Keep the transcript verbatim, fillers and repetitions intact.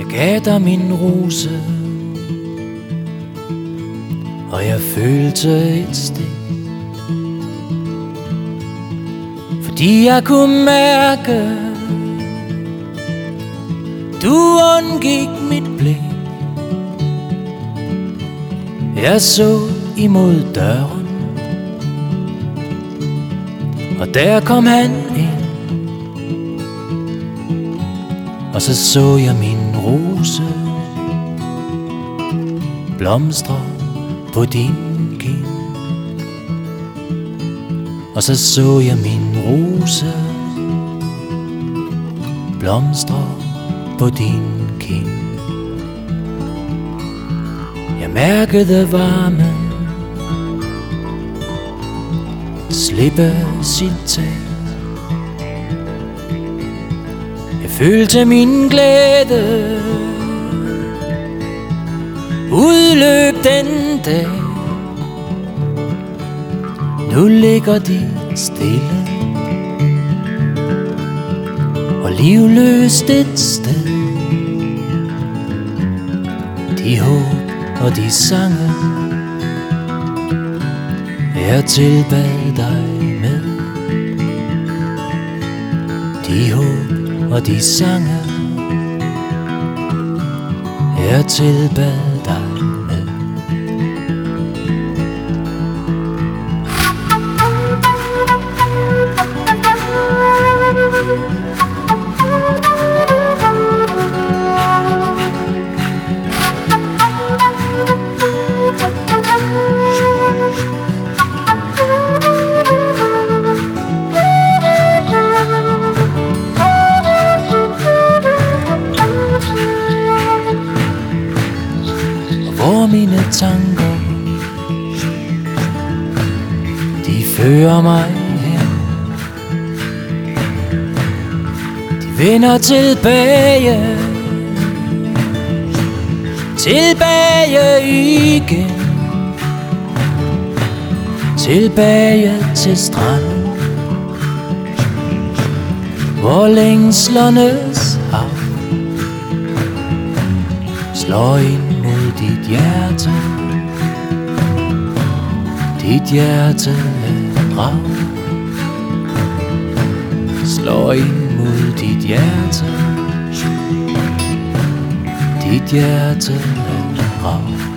gav dig min rose, og jeg følte et stik, fordi jeg kunne mærke, du undgik mit blik. Jeg så imod døren, og der kom han ind, og så så jeg min rose blomstre på din kind. Og så så jeg min rose blomstre på din kind. Jeg mærkede varmen slippe sit tag. Jeg følte min glæde udløb den dag. Nu ligger de stille og livløst et sted. De håb og de sange jeg tilbad dig med. De håb og de sange jeg tilbad dig med. Hvor mine tanker, de fører mig hen. De vender tilbage, tilbage igen, tilbage til stranden, hvor længslernes hav slår ind mod dit hjerte. Dit hjerte er rav, slår ind mod dit hjerte. Dit hjerte er rav.